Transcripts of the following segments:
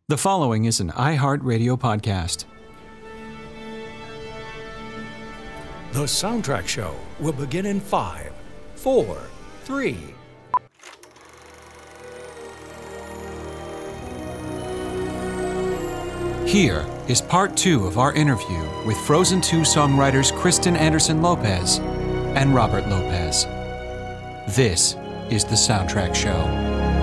The following is an iHeartRadio podcast. The Soundtrack Show will begin in 5, 4, 3. Here is part 2 of our interview with Frozen 2 songwriters Kristen Anderson Lopez and Robert Lopez. This is The Soundtrack Show.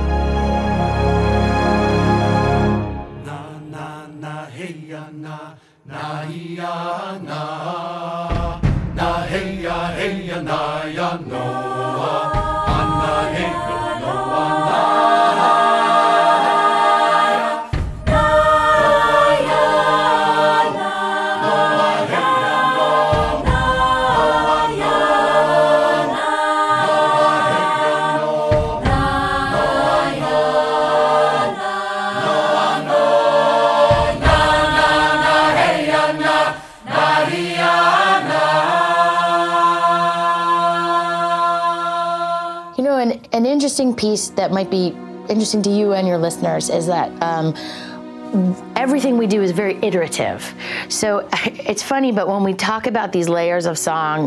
Na ya na na hey ya na ya no na hey no no An interesting piece that might be interesting to you and your listeners is that everything we do is very iterative. So it's funny, but when we talk about these layers of song,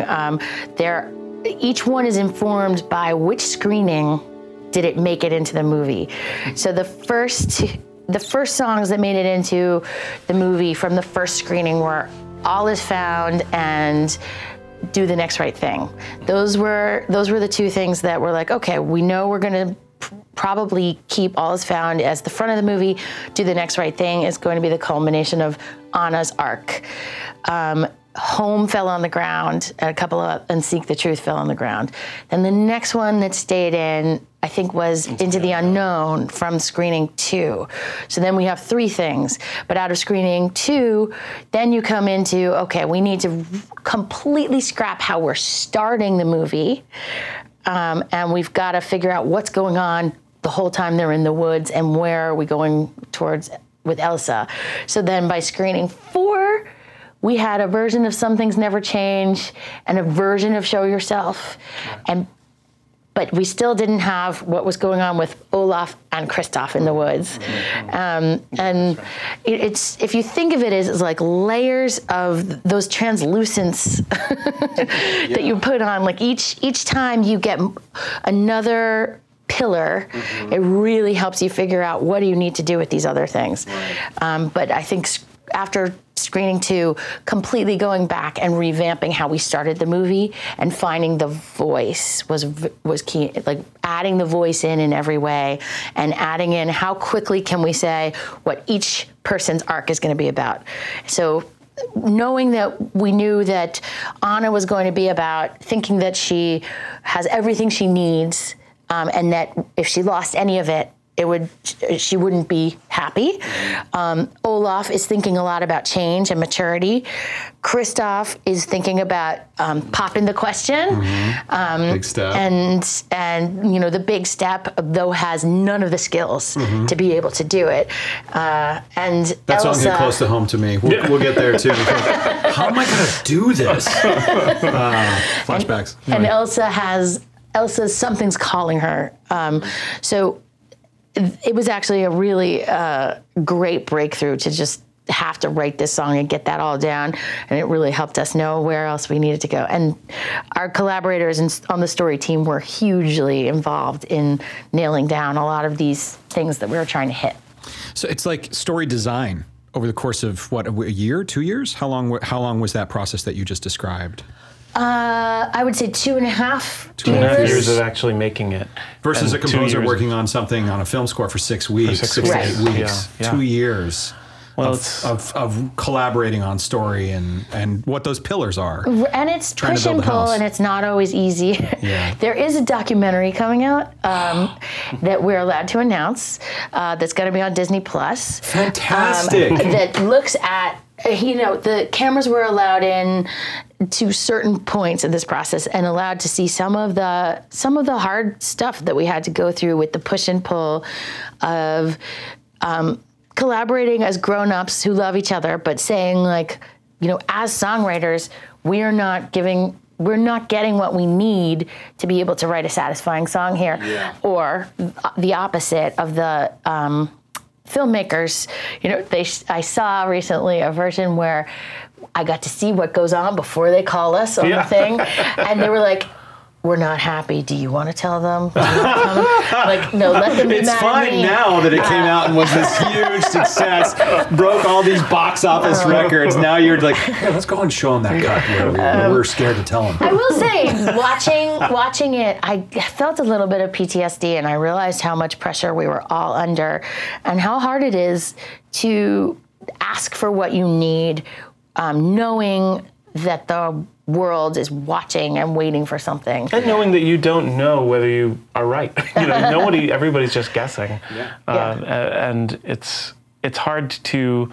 each one is informed by which screening did it make it into the movie. So the first songs that made it into the movie from the first screening were All Is Found and Do the Next Right Thing. Those were the two things that were like, okay, we know we're gonna probably keep All Is Found as the front of the movie. Do the Next Right Thing is going to be the culmination of Anna's arc. Home fell on the ground, and Seek the Truth fell on the ground. Then the next one that stayed in, I think, was Into the Unknown from screening 2. So then we have 3 things. But out of screening 2, then you come into, okay, we need to completely scrap how we're starting the movie. And we've got to figure out what's going on the whole time they're in the woods and where are we going towards with Elsa. So then by screening 4, we had a version of Some Things Never Change and a version of Show Yourself. But we still didn't have what was going on with Olaf and Kristoff in the woods. And it's, if you think of it as like layers of those translucents that you put on, like each time you get another pillar, it really helps you figure out what do you need to do with these other things. But I think after screening 2, completely going back and revamping how we started the movie and finding the voice was key, like adding the voice in every way and adding in how quickly can we say what each person's arc is going to be about. So knowing that we knew that Anna was going to be about thinking that she has everything she needs, and that if she lost any of it, she wouldn't be happy. Olaf is thinking a lot about change and maturity. Kristoff is thinking about popping the question. Big step. And the big step, though, has none of the skills to be able to do it. And that Elsa, song hit close to home to me. We'll get there too. How am I going to do this? Flashbacks. And Elsa's Something's Calling Her. So it was actually a really great breakthrough to just have to write this song and get that all down, and it really helped us know where else we needed to go. And our collaborators on the story team were hugely involved in nailing down a lot of these things that we were trying to hit. So it's like story design over the course of, what, a year, 2 years? How long was that process that you just described? I would say 2.5 2.5 years of actually making it. Versus a composer working on something on a film score for 6 weeks, 6 to 8 weeks. Yeah. 2 years well, of collaborating on story and what those pillars are. And it's push and pull, and it's not always easy. Yeah. There is a documentary coming out that we're allowed to announce that's going to be on Disney Plus. Fantastic. That looks at, the cameras were allowed in to certain points in this process and allowed to see some of the hard stuff that we had to go through with the push and pull of collaborating as grown-ups who love each other, but saying, like, as songwriters, we're not getting what we need to be able to write a satisfying song here. Yeah. Or the opposite of the filmmakers, I saw recently a version where I got to see what goes on before they call us on the thing, and they were like, "We're not happy. Do you want to tell them?" Like, no, let them be It's mad fine at me. now that it came out and was this huge success, broke all these box office records. Now you're like, hey, let's go and show them that cut where we're scared to tell them. I will say, watching it, I felt a little bit of PTSD, and I realized how much pressure we were all under, and how hard it is to ask for what you need, knowing that the world is watching and waiting for something. And knowing that you don't know whether you are right. Everybody's just guessing. And it's hard to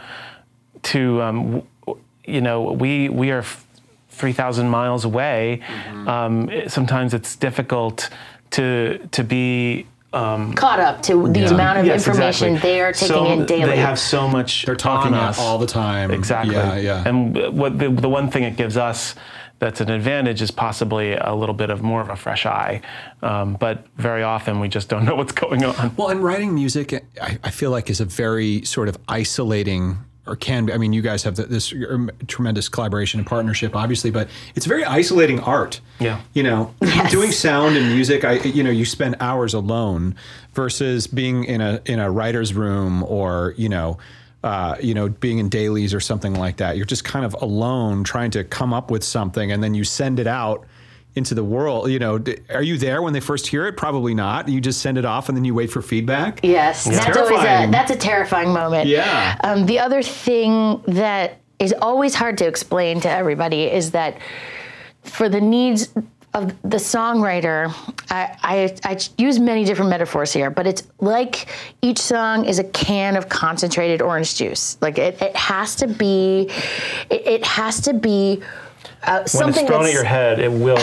we are 3,000 miles away. Sometimes it's difficult to be caught up to the amount of information they are taking in daily. They have so much. They're talking on us all the time. Exactly. Yeah. And what the one thing it gives us that's an advantage is possibly a little bit of more of a fresh eye. But very often we just don't know what's going on. Well, and writing music, I feel like is a very sort of isolating, or can be. I mean, you guys have this tremendous collaboration and partnership, obviously, but it's very isolating art. Yeah. Doing sound and music, you spend hours alone versus being in a writer's room or, being in dailies or something like that. You're just kind of alone trying to come up with something, and then you send it out into the world. Are you there when they first hear it? Probably not. You just send it off and then you wait for feedback. Yes, It's that's terrifying. always that's a terrifying moment. Yeah. The other thing that is always hard to explain to everybody is that for the needs of the songwriter, I use many different metaphors here, but it's like each song is a can of concentrated orange juice. Like it has to be, something when it's thrown at your head, it will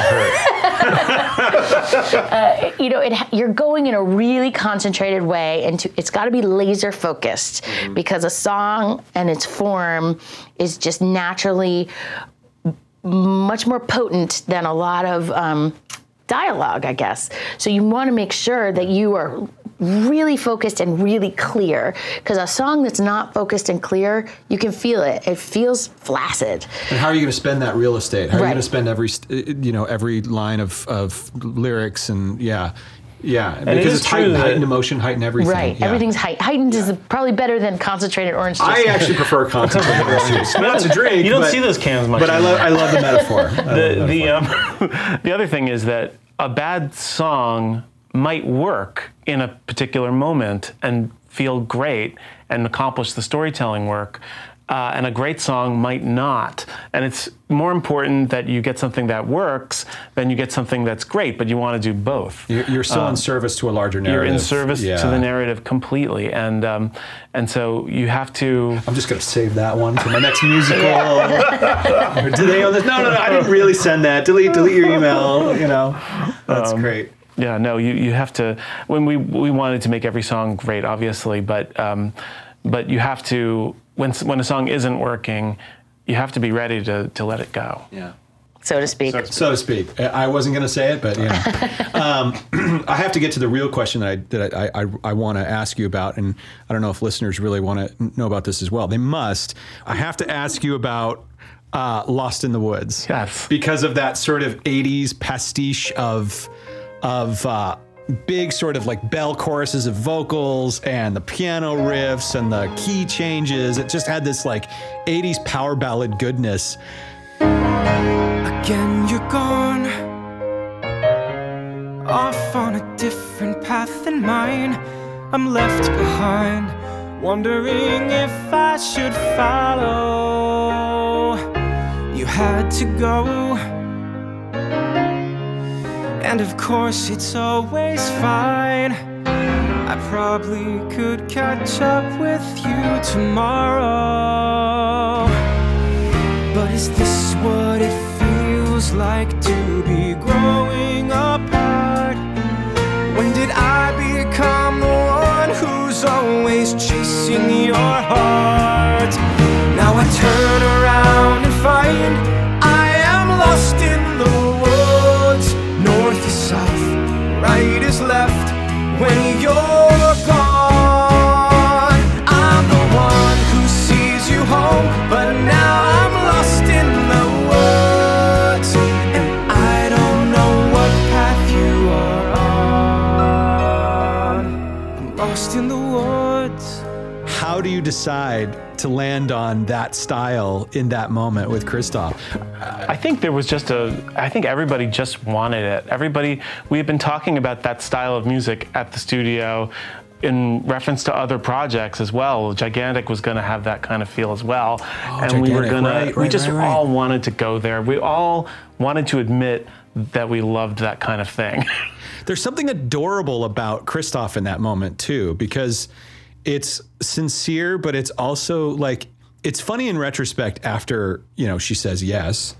hurt. you're going in a really concentrated way, and it's got to be laser focused because a song and its form is just naturally much more potent than a lot of dialogue, I guess. So you want to make sure that you are really focused and really clear, because a song that's not focused and clear, you can feel it. It feels flaccid. And how are you going to spend that real estate? How are you Right. going to spend every line of lyrics and because it's heightened emotion, heightened everything. Right. Yeah. Everything's heightened is probably better than concentrated orange juice. I actually prefer concentrated orange juice. Not to drink. You don't see those cans much. But I love the metaphor. The other thing is that a bad song might work in a particular moment and feel great and accomplish the storytelling work, and a great song might not. And it's more important that you get something that works than you get something that's great, but you want to do both. You're still in service to a larger narrative. You're in service to the narrative completely, and so you have to. I'm just going to save that one for my next musical. Do they own this? No, I didn't really send that. Delete your email. That's great. Yeah, no, you have to. When we wanted to make every song great, obviously, but you have to. When a song isn't working, you have to be ready to let it go. Yeah. So to speak. So to speak. I wasn't going to say it, but I have to get to the real question that I want to ask you about, and I don't know if listeners really want to know about this as well. They must. I have to ask you about Lost in the Woods. Yes. Because of that sort of 80s pastiche of big sort of like bell choruses of vocals and the piano riffs and the key changes. It just had this like 80s power ballad goodness. Again, you're gone, off on a different path than mine. I'm left behind, wondering if I should follow. You had to go, and of course it's always fine. I probably could catch up with you tomorrow. But is this what it feels like to be growing apart? When did I become the one who's always chasing your heart? Now I turn around and find I am lost in the woods. North is south, right is left. When you're gone, I how do you decide to land on that style in that moment with Christoph? I think there was I think everybody just wanted it. We had been talking about that style of music at the studio in reference to other projects as well. Gigantic was going to have that kind of feel as well. And Gigantic, we were going to, we just right. all wanted to go there. We all wanted to admit that we loved that kind of thing. There's something adorable about Christoph in that moment too, because it's sincere, but it's also like, it's funny in retrospect after, she says yes.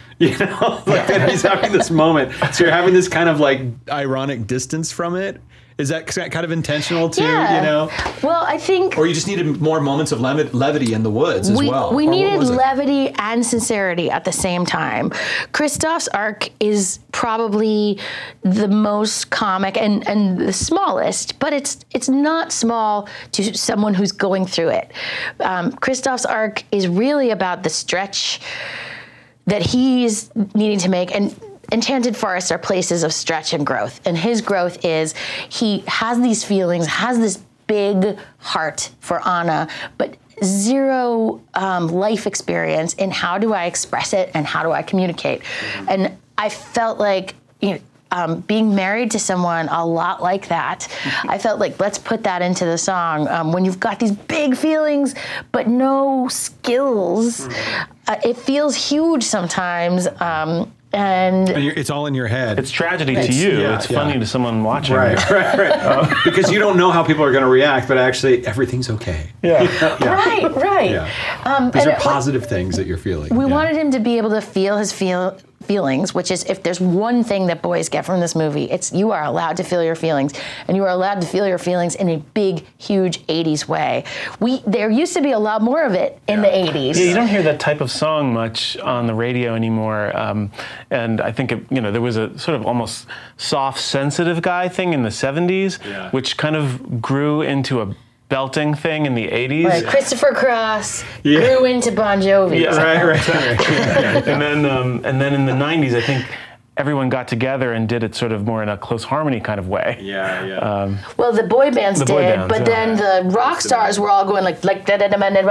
That he's having this moment. So you're having this kind of like ironic distance from it. Is that kind of intentional too, Well, I think... Or you just needed more moments of levity in the woods as well? We needed levity and sincerity at the same time. Christoph's arc is probably the most comic and the smallest, but it's not small to someone who's going through it. Christoph's arc is really about the stretch that he's needing to make, and Enchanted Forests are places of stretch and growth. And his growth is he has these feelings, has this big heart for Anna, but zero life experience in how do I express it and how do I communicate. And I felt like, being married to someone a lot like that, I felt like, let's put that into the song. When you've got these big feelings, but no skills, it feels huge sometimes. And it's all in your head. It's tragedy to you. Yeah, it's funny to someone watching. Right. Because you don't know how people are going to react, but actually everything's okay. Yeah. Right. Yeah. These are positive things that you're feeling. We wanted him to be able to feel his feelings, which is, if there's one thing that boys get from this movie, it's you are allowed to feel your feelings, and you are allowed to feel your feelings in a big, huge 80s way. There used to be a lot more of it in the 80s. Yeah, you don't hear that type of song much on the radio anymore, and I think there was a sort of almost soft, sensitive guy thing in the 70s, which kind of grew into a belting thing in the 80s. Right. Christopher Cross grew into Bon Jovi. Yeah, right. And then in the 90s, I think everyone got together and did it sort of more in a close harmony kind of way. Well, the boy bands did, but then the rock stars were all going like like they were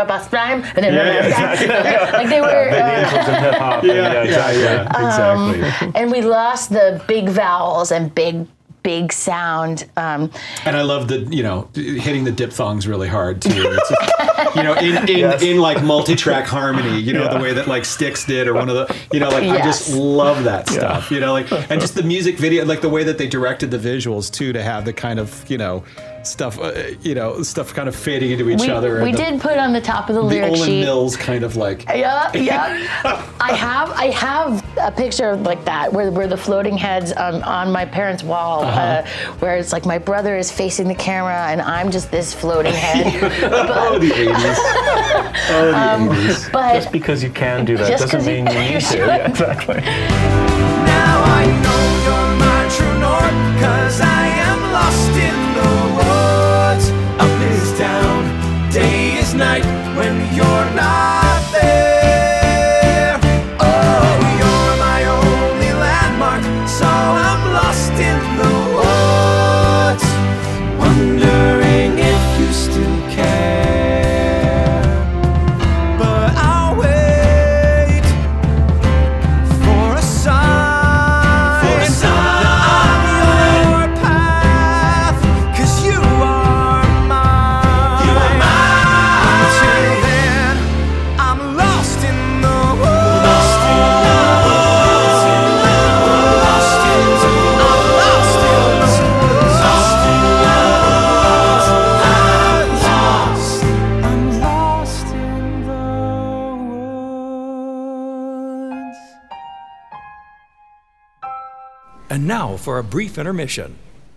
exactly. And we lost the big vowels and big sound. And I love the, hitting the diphthongs really hard too. It's just, in like multi-track harmony, the way that like Styx did, or one of the, I just love that stuff, and just the music video, like the way that they directed the visuals too, to have the kind of, stuff, stuff kind of fading into each other. We did put on the top of the lyric Olin sheet. Mills kind of like. Yeah. I have a picture like that where the floating heads on my parents' wall, where it's like my brother is facing the camera and I'm just this floating head. The 80s. The 80s. But just because you can do that doesn't mean you need to. Yeah, exactly. Now I know you're my true north, 'cause I am lost in the woods. Up is down, day is night when you're not there. Oh, you're my only landmark, so I'm lost in the woods, wondering if you still care. But I'll wait for a sign. And now for a brief intermission.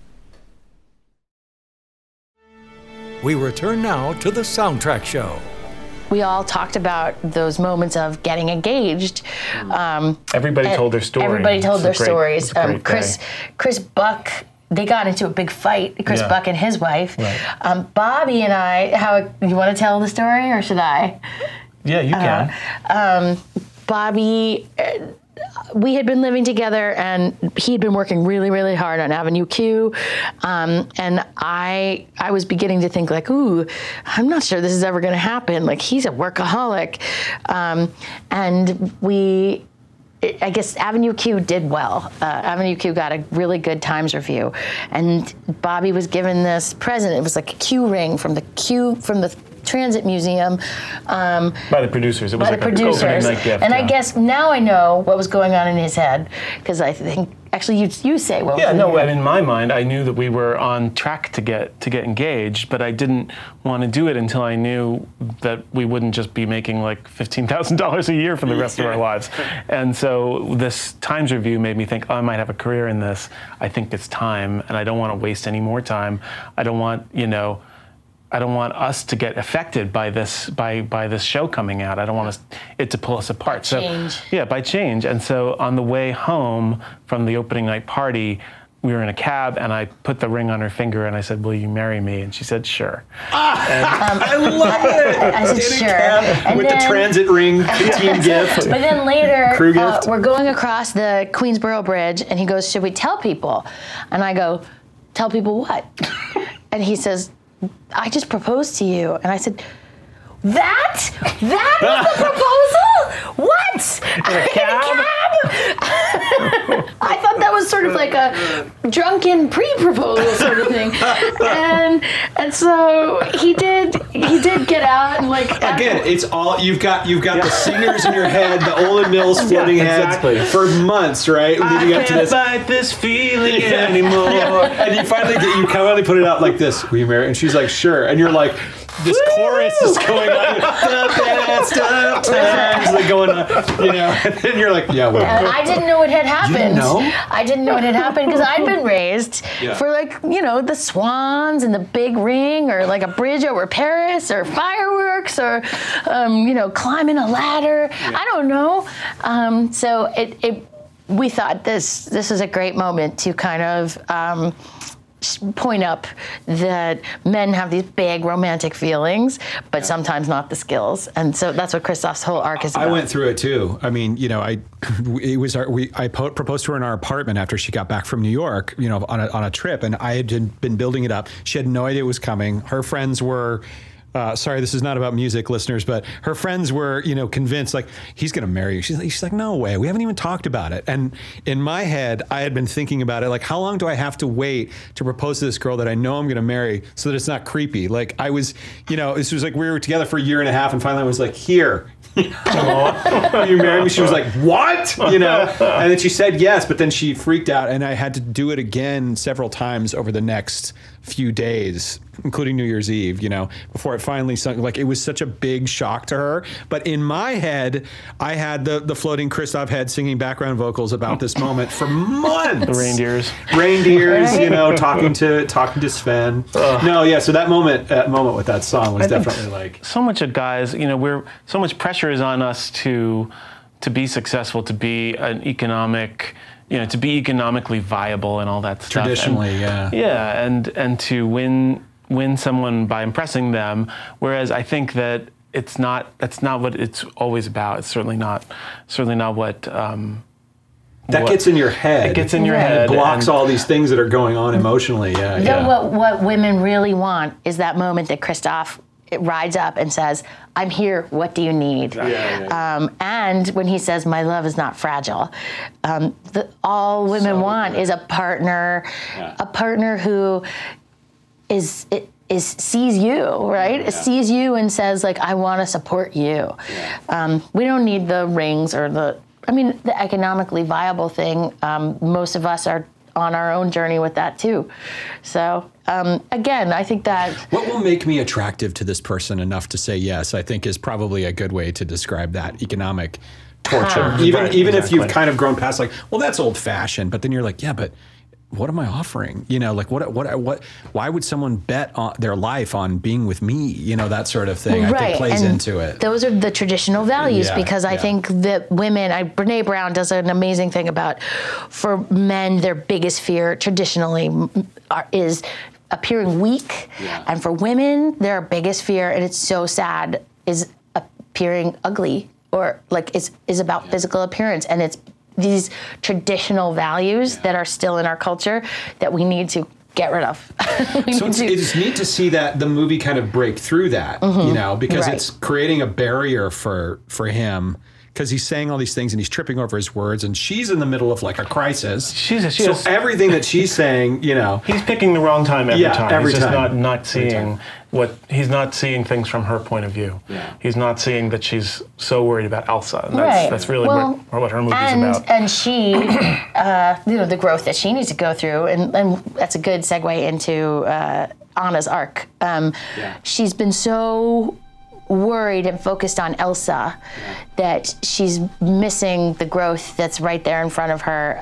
We return now to the Soundtrack Show. we all talked about those moments of getting engaged. Everybody told their story. Everybody told their stories. Chris Buck, they got into a big fight, Chris Buck and his wife. Right. Bobby and I, you want to tell the story or should I? Yeah, you can. Bobby, we had been living together, and he'd been working really, really hard on Avenue Q, and I was beginning to think like, ooh, I'm not sure this is ever going to happen. Like, he's a workaholic, and I guess Avenue Q did well. Avenue Q got a really good Times review, and Bobby was given this present. It was like a Q ring from the Transit Museum. By the producers. It was by the producers. And I guess now I know what was going on in his head, because I think, actually, you say what was in his head. In my mind, I knew that we were on track to get engaged, but I didn't want to do it until I knew that we wouldn't just be making like $15,000 a year for the rest of our lives. And so this Times review made me think, oh, I might have a career in this. I think it's time, and I don't want to waste any more time. I don't want us to get affected by this show coming out. I don't want it to pull us apart. By change. And so on the way home from the opening night party, we were in a cab, and I put the ring on her finger, and I said, "Will you marry me?" And she said, "Sure." I love it. I said, "Sure." And with the transit ring, team gift. But then later, crew gift. We're going across the Queensboro Bridge, and he goes, "Should we tell people?" And I go, "Tell people what?" And he says, "I just proposed to you." And I said, That was the proposal? What? In a cab? I thought that was sort of like a drunken pre-proposal sort of thing. And so he did get out and like again, it's all you've got the singers in your head, the Olin Mills floating heads for months, right? Leading up to this. I can't fight this feeling anymore. And you finally put it out like this. Will you marry? And she's like, sure. And you're like, this chorus is going on. The best of times like going on, and then you're like, yeah, whatever. And I didn't know it had happened. You didn't know? I didn't know it had happened because I'd been raised for like, the swans and the big ring, or like a bridge over Paris, or fireworks, or climbing a ladder. Yeah. I don't know. So we thought this is a great moment to kind of point up that men have these big romantic feelings, but sometimes not the skills. And so that's what Christoph's whole arc is about. I went through it too. I mean, I proposed to her in our apartment after she got back from New York, on a trip, and I had been building it up. She had no idea it was coming. Her friends were sorry, this is not about music, listeners, but her friends were, convinced, like, he's going to marry you. She's like, no way. We haven't even talked about it. And in my head, I had been thinking about it, like, how long do I have to wait to propose to this girl that I know I'm going to marry so that it's not creepy? Like, I was, this was like we were together for a year and a half, and finally I was like, here. You marry me? She was like, what? And then she said yes, but then she freaked out, and I had to do it again several times over the next few days, including New Year's Eve, before it finally sunk. Like, it was such a big shock to her. But in my head, I had the floating Christoph head singing background vocals about this moment for months. The reindeers, talking to Sven. So that moment with that song was definitely like so much of guys. So much pressure is on us to be successful, to be an economic. To be economically viable and all that stuff. Traditionally, and to win someone by impressing them. Whereas I think that that's not what it's always about. It's certainly not what. That gets in your head. It gets in your head. It blocks all these things that are going on emotionally. What women really want is that moment that Christoph rides up and says, I'm here, what do you need? And when he says, my love is not fragile, all women want is a partner who sees you, right? Yeah. Sees you and says, like, I want to support you. Yeah. We don't need the rings or the economically viable thing. Most of us are on our own journey with that too. So again, I think that what will make me attractive to this person enough to say yes, I think, is probably a good way to describe that economic torture. Even if you've kind of grown past, like, well, that's old fashioned, but then you're like, yeah, but what am I offering? Like what? Why would someone bet on their life on being with me? That sort of thing. Right. I think plays into it. Those are the traditional values, because I think that women, Brene Brown does an amazing thing about, for men, their biggest fear traditionally is appearing weak, and for women, their biggest fear, and it's so sad, is appearing ugly, or like is about physical appearance, and these traditional values that are still in our culture that we need to get rid of. So it's neat to see that the movie kind of break through that, you know, because it's creating a barrier for him. Because he's saying all these things and he's tripping over his words, and she's in the middle of like a crisis. So everything that she's saying, you know, he's picking the wrong time every time. He's just not seeing he's not seeing things from her point of view. Yeah. He's not seeing that she's so worried about Elsa. And that's really what her movie's about. And she, the growth that she needs to go through, and that's a good segue into Anna's arc. She's been so worried and focused on Elsa that she's missing the growth that's right there in front of her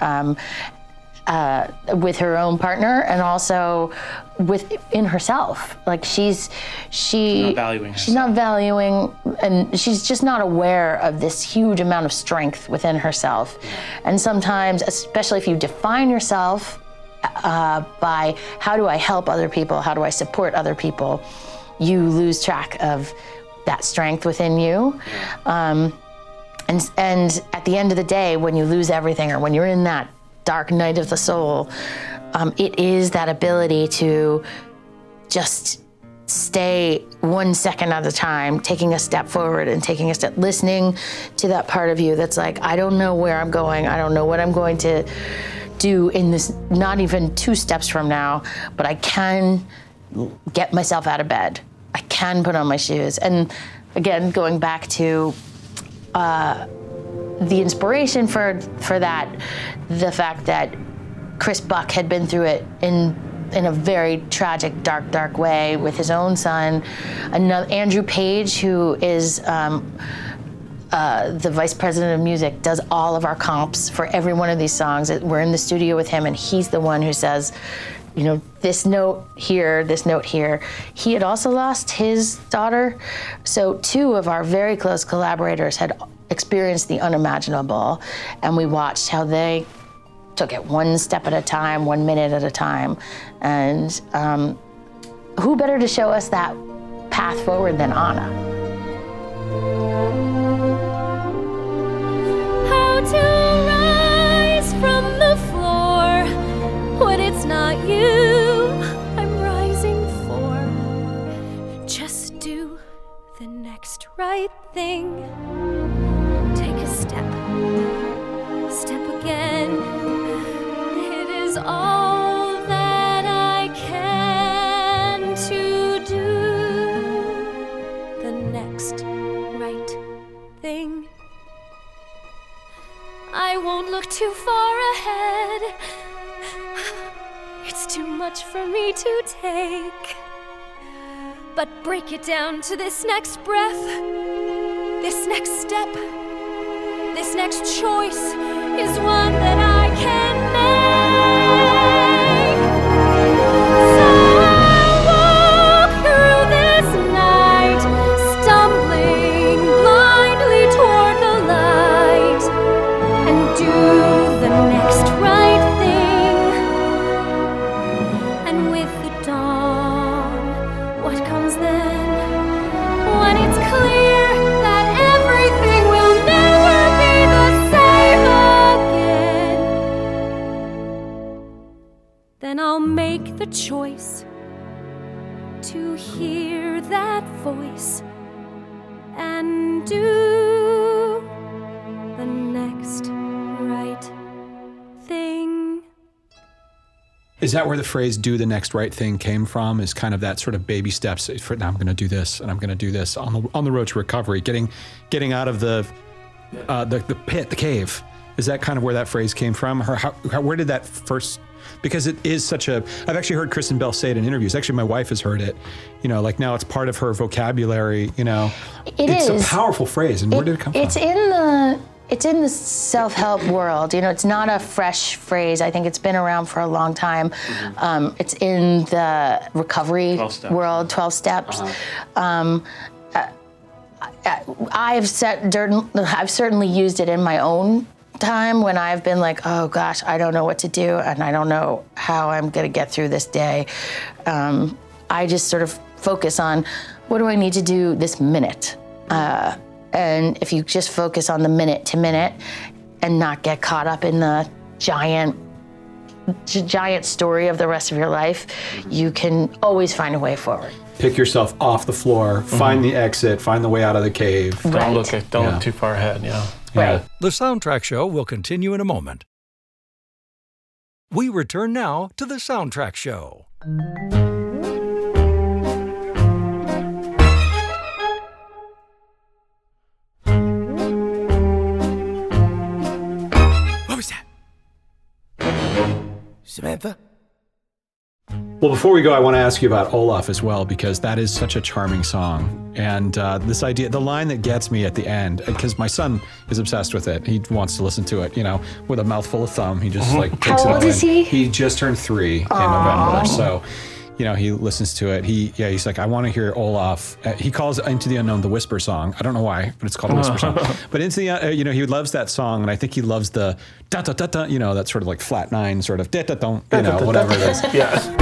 with her own partner, and also within herself. Like she's not valuing, and she's just not aware of this huge amount of strength within herself. And sometimes, especially if you define yourself by how do I help other people, how do I support other people, you lose track of that strength within you. And at the end of the day, when you lose everything, or when you're in that dark night of the soul, it is that ability to just stay 1 second at a time, taking a step forward and taking a step, listening to that part of you that's like, I don't know where I'm going, I don't know what I'm going to do in this, not even 2 steps from now, but I can get myself out of bed. I can put on my shoes. And again, going back to the inspiration for that, the fact that Chris Buck had been through it in a very tragic, dark way with his own son. Andrew Page, who is the vice president of music, does all of our comps for every one of these songs. We're in the studio with him, and he's the one who says, you know, this note here, this note here. He had also lost his daughter. So 2 of our very close collaborators had experienced the unimaginable, and we watched how they took it 1 step at a time, 1 minute at a time. And who better to show us that path forward than Anna? How to rise from the floor when it's not you I'm rising for. Just do the next right thing. Take a step again. It is all that I can to do the next right thing. I won't look too far ahead. It's too much for me to take. But break it down to this next breath, this next step, this next choice is one that I can make. So I'll walk through this night, stumbling blindly toward the light, and do the next right thing. And with the dawn, what comes then? When it's clear that everything will never be the same again, then I'll make the choice to hear that voice and do the next right thing. Is that where the phrase "do the next right thing" came from? Is kind of that sort of baby steps. For now, I'm going to do this, and I'm going to do this on the road to recovery, getting out of the pit, the cave. Is that kind of where that phrase came from? Where did that first? Because it is such a. I've actually heard Kristen Bell say it in interviews. Actually, my wife has heard it. You know, like now it's part of her vocabulary. You know, it's a powerful phrase. And where did it come from? It's in the self-help world. You know, it's not a fresh phrase. I think it's been around for a long time. It's in the recovery world, 12 steps. I've certainly used it in my own time when I've been like, oh gosh, I don't know what to do, and I don't know how I'm going to get through this day. I just sort of focus on, what do I need to do this minute? And if you just focus on the minute to minute and not get caught up in the giant story of the rest of your life, you can always find a way forward. Pick yourself off the floor, find the exit, find the way out of the cave. Don't look too far ahead. Yeah. Right. The Soundtrack Show will continue in a moment. We return now to the Soundtrack Show. What was that? Samantha? Well, before we go, I want to ask you about Olaf as well, because that is such a charming song. And this idea, the line that gets me at the end, because my son is obsessed with it. He wants to listen to it, with a mouthful of thumb. He just takes it all in. How old is he? He just turned 3 in November. So, he listens to it. He's like, I want to hear Olaf. He calls Into the Unknown the Whisper song. I don't know why, but it's called a Whisper song. But Into the, he loves that song, and I think he loves the da da da da, that sort of like flat 9 sort of da da da, whatever it is. Yeah.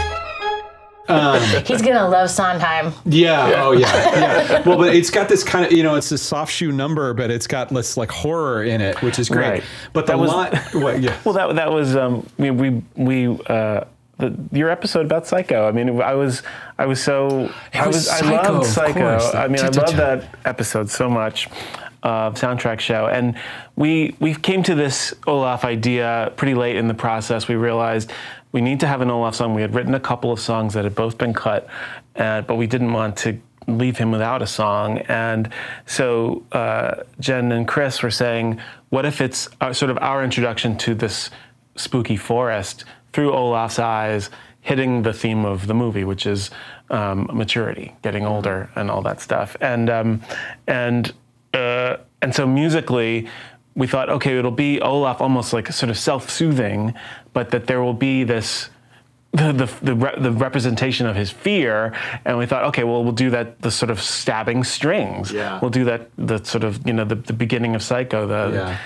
He's gonna love Sondheim. Yeah. Oh, yeah. Well, but it's got this kind of, it's a soft shoe number, but it's got this like horror in it, which is great. Right. But that was Well, that was your episode about Psycho. I mean, I loved Psycho. I mean, I love that episode so much. Soundtrack Show, and we came to this Olaf idea pretty late in the process. We realized we need to have an Olaf song. We had written a couple of songs that had both been cut, but we didn't want to leave him without a song. And so Jen and Chris were saying, what if it's sort of our introduction to this spooky forest through Olaf's eyes, hitting the theme of the movie, which is maturity, getting older, and all that stuff. And so musically, we thought, okay, it'll be Olaf almost like sort of self-soothing, but that there will be this the representation of his fear. And we thought, okay, well, we'll do that, the sort of stabbing strings. Yeah. We'll do that, the sort of, the beginning of Psycho, the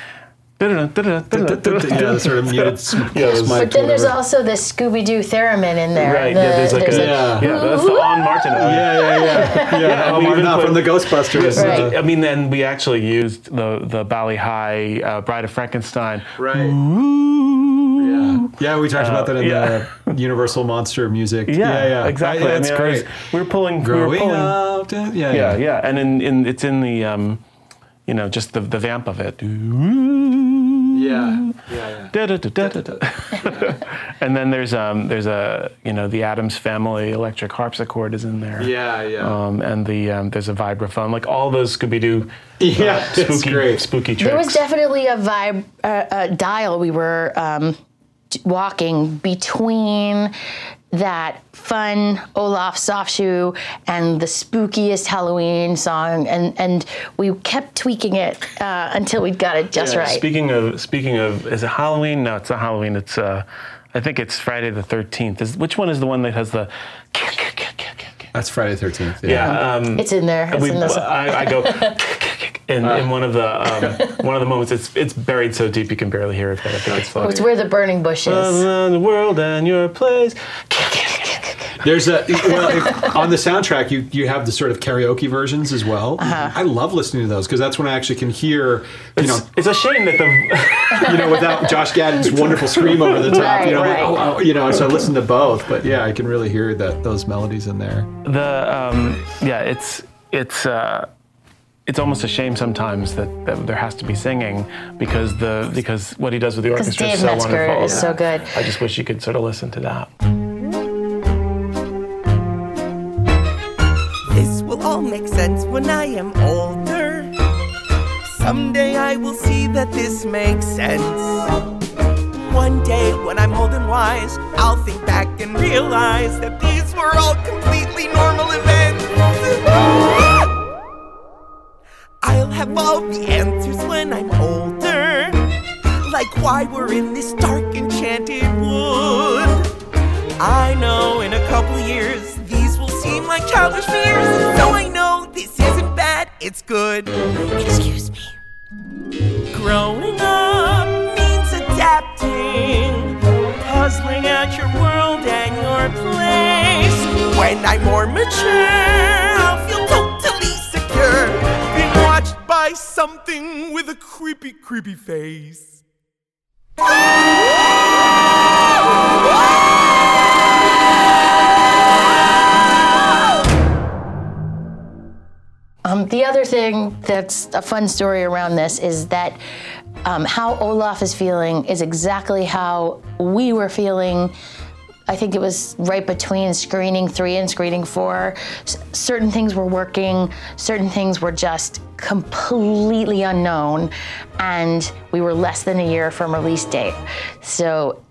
sort of muted smite. But then there's also the Scooby-Doo theremin in there. Right, that's the On Martin. Yeah, Martin from the Ghostbusters. Right. I mean, then we actually used the Bali High Bride of Frankenstein. Right. Yeah, we talked about that in the Universal Monster music. Yeah, exactly. That's great. We were pulling. Up. Yeah. And it's in the, just the vamp of it. Yeah. And then there's a the Addams Family electric harpsichord is in there. And there's a vibraphone, like all those Scooby-Doo spooky tricks. There was definitely a dial. We were walking between that fun Olaf soft shoe and the spookiest Halloween song, and we kept tweaking it until we got it just right. Speaking of, is it Halloween? No, it's not Halloween. It's I think it's Friday the 13th. Which one is the one that has the? That's Friday the 13th. Yeah, it's in there. It's in this. I go. In one of the moments, it's buried so deep you can barely hear it. But I think it's funny. It's where the burning bush is. The world and your place. There's on the soundtrack you have the sort of karaoke versions as well. I love listening to those because that's when I actually can hear. It's a shame that without Josh Gadden's wonderful scream over the top. So I listen to both, but yeah, I can really hear those melodies in there. It's almost a shame sometimes that there has to be singing because what he does with the orchestra is so wonderful. Dave Metzger is so good. I just wish you could sort of listen to that. This will all make sense when I am older. Someday I will see that this makes sense. One day when I'm old and wise, I'll think back and realize that these were all completely normal events. I'll have all the answers when I'm older, like why we're in this dark enchanted wood. I know in a couple years these will seem like childish fears, so I know this isn't bad, it's good. Excuse me. Growing up means adapting, puzzling out your world and your place. When I'm more mature, I'll feel totally secure, being watched by something with a creepy, creepy face. The other thing that's a fun story around this is that how Olaf is feeling is exactly how we were feeling. I think it was right between screening 3 and screening 4. Certain things were working, certain things were just completely unknown, and we were less than a year from release date. So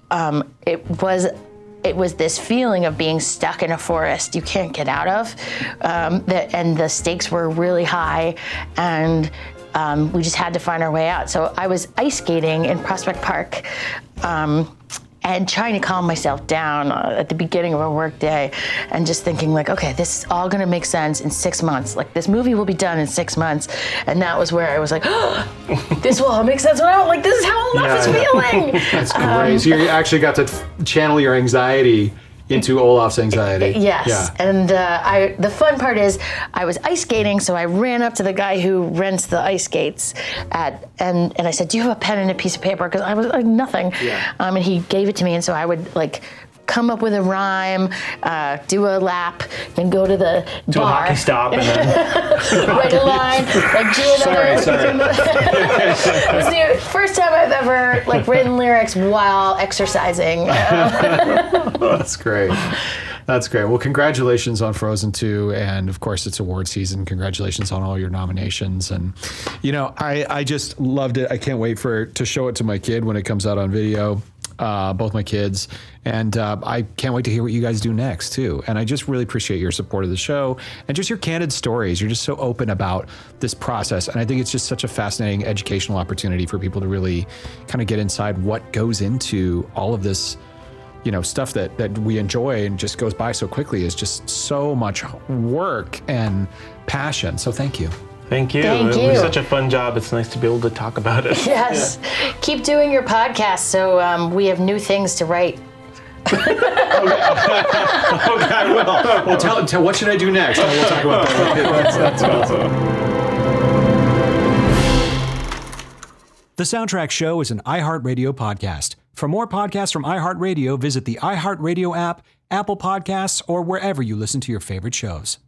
it was this feeling of being stuck in a forest you can't get out of, and the stakes were really high, and we just had to find our way out. So I was ice skating in Prospect Park, and trying to calm myself down at the beginning of a work day, and just thinking like, okay, this is all gonna make sense in 6 months. Like, this movie will be done in 6 months. And that was where I was like, oh, this will all make sense when I'm like, this is how Olaf is feeling. That's great. So you actually got to channel your anxiety into Olaf's anxiety. Yes. Yeah. And the fun part is I was ice skating, so I ran up to the guy who rents the ice skates and I said, do you have a pen and a piece of paper? Because I was like, nothing. Yeah. And he gave it to me, and so I would like come up with a rhyme, do a lap, then go to the To bar. a hockey stop and then Write a line, like do another. Sorry. It was the first time I've ever like written lyrics while exercising. That's great. That's great. Well, congratulations on Frozen 2. And of course, it's award season. Congratulations on all your nominations. And, you know, I just loved it. I can't wait to show it to my kid when it comes out on video. Both my kids. And I can't wait to hear what you guys do next, too. And I just really appreciate your support of the show and just your candid stories. You're just so open about this process. And I think it's just such a fascinating educational opportunity for people to really kind of get inside what goes into all of this, you know, stuff that we enjoy and just goes by so quickly. Is just so much work and passion. So thank you. Thank you. Thank It you. was such a fun job. It's nice to be able to talk about it. Yes. Keep doing your podcast so we have new things to write. Okay, I will. Well, tell what should I do next? And we'll talk about that. That's awesome. The Soundtrack Show is an iHeartRadio podcast. For more podcasts from iHeartRadio, visit the iHeartRadio app, Apple Podcasts, or wherever you listen to your favorite shows.